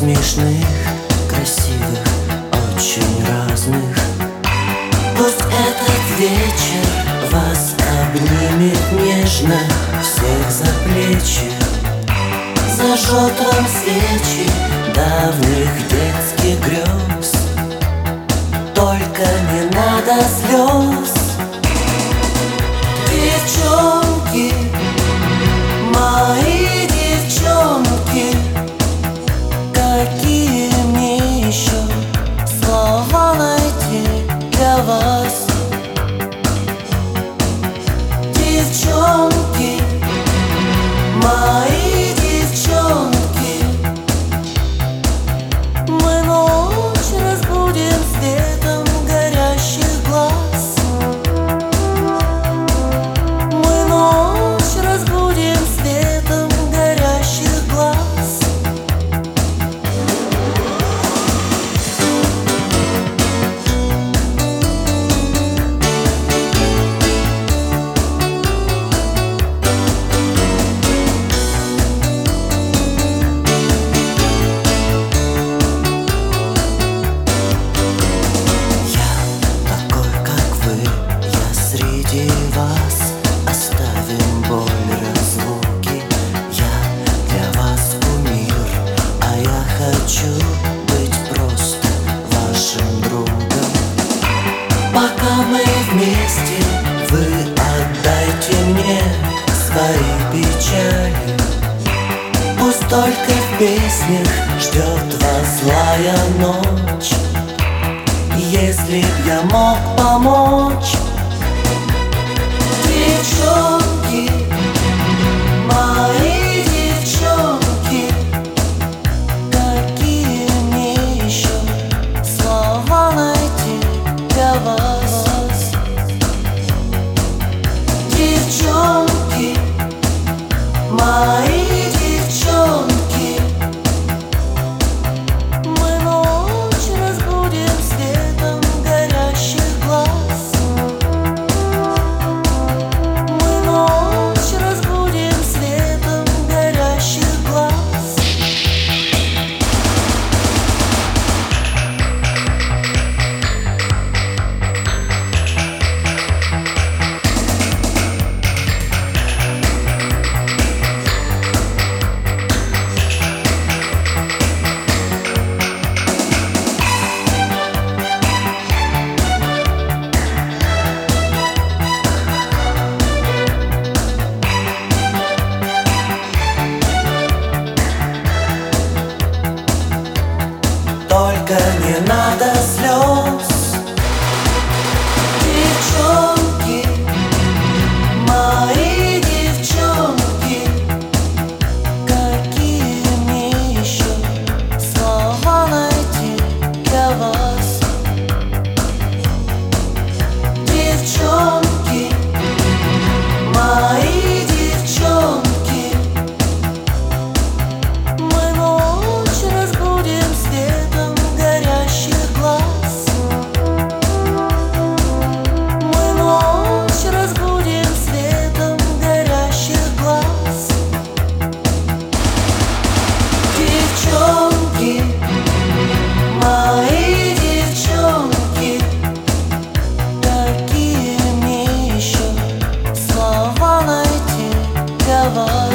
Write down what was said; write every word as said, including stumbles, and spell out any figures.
смешных, красивых, очень разных. Пусть этот вечер вас обнимет нежно, всех за плечи, зажжет вам свечи давних детских грез. Только не надо слез. Девчонки, мои девчонки, какие мне еще слова найти для вас? Девчонки, мои девчонки, мы ночь разбудим светом горящих глаз. Мы ночь разбудим светом горящих глаз. Среди вас оставим боль, разлуки. Я для вас кумир, а я хочу быть просто вашим другом. Пока мы вместе, вы отдайте мне свои печали. Пусть только в песнях ждет вас злая ночь. Если б я мог помочь. Девчонки, мои девчонки, какие мне еще слова найти для вас? Девчонки, мои девчонки, мы ночь разбудим светом горящих глаз. Только не надо слез. Девчонки, мои девчонки, какие мне еще слова найти для вас? Девчонки, мои девчонки, мы ночь разбудим светом горящих глаз. Мы ночь разбудим светом горящих глаз. Девчонки, мои девчонки, какие мне еще слова найти для вас?